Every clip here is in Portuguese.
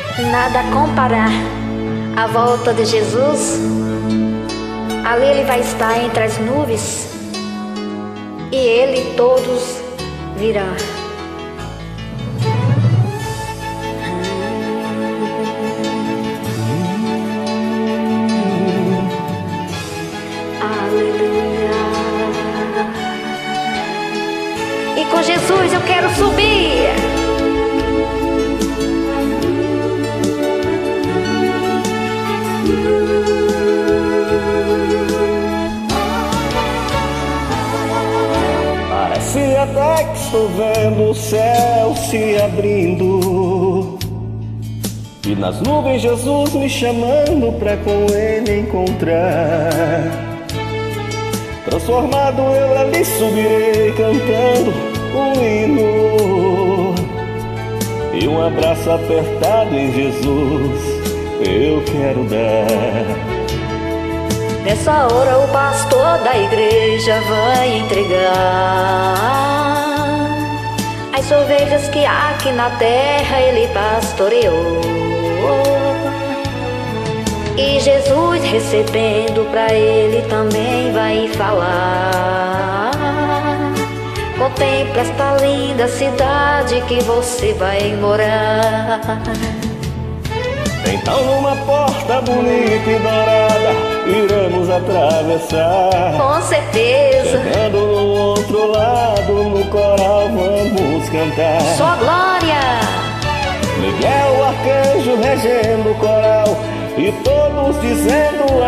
Nada a comparar a volta de Jesus. Ali ele vai estar entre as nuvens e ele todos virão. Aleluia. E com Jesus eu quero subir. Parece até que estou vendo o céu se abrindo e nas nuvens Jesus me chamando pra com ele encontrar. Transformado eu ali subirei cantando um hino, e um abraço apertado em Jesus eu quero dar. Nessa hora o pastor da igreja vai entregar as ovelhas que aqui na terra ele pastoreou. E Jesus recebendo pra ele também vai falar: contempla esta linda cidade que você vai morar. Então numa porta bonita e dourada iremos atravessar. Com certeza. Chegando no outro lado, no coral vamos cantar. Só glória. Miguel, o arcanjo, regendo o coral e todos dizendo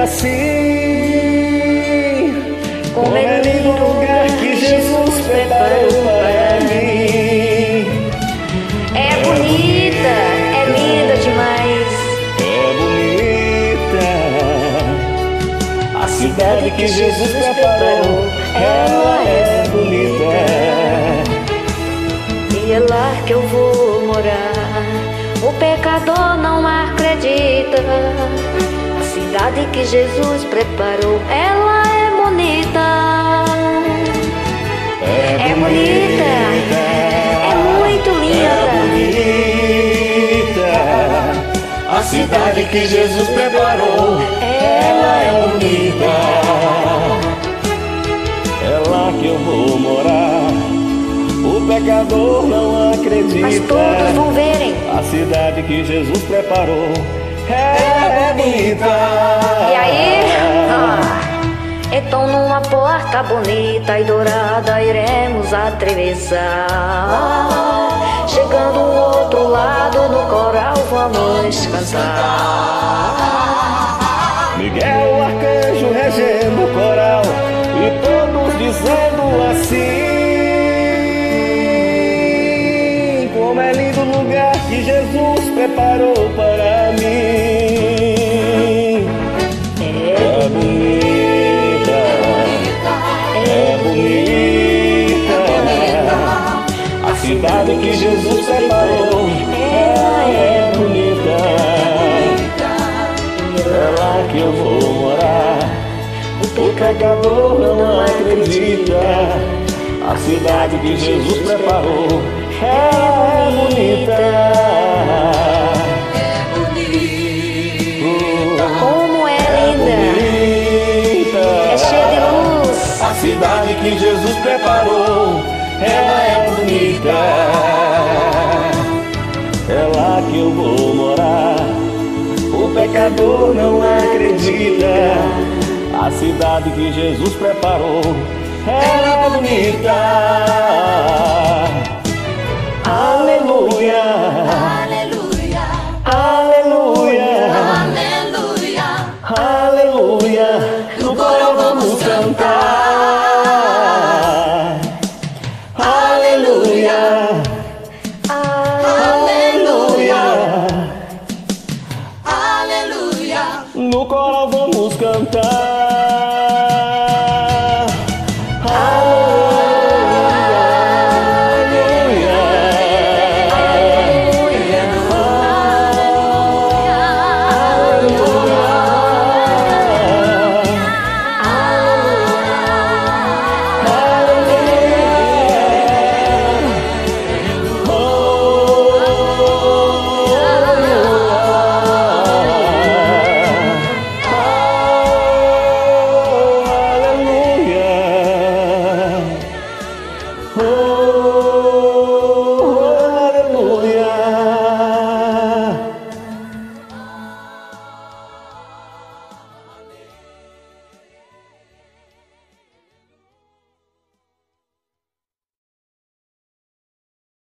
assim: como é lindo o lugar que Jesus preparou para mim. É bonita, é linda demais. A cidade que Jesus preparou, ela é bonita. E é lá que eu vou morar. O pecador não acredita. A cidade que Jesus preparou, ela é bonita. É bonita, é muito linda. A cidade que Jesus preparou, ela é bonita. É lá que eu vou morar. O pecador não acredita. Mas todos vão verem. A cidade que Jesus preparou, ela é bonita. E aí? Então numa porta bonita e dourada iremos atravessar. Chegando ao outro lado no coral vamos cantar. Miguel, o arcanjo, regendo o coral e todos dizendo assim: como é lindo o lugar que Jesus preparou para mim. É bonita, é bonita. A cidade que Jesus preparou, ela é bonita. É lá que eu vou morar. O pecador não acredita. A cidade que Jesus preparou, ela é bonita. Como é linda. É cheia de luz. A cidade que Jesus preparou, ela é bonita. É lá que eu vou morar. O pecador não acredita. A cidade que Jesus preparou, ela é bonita. Aleluia.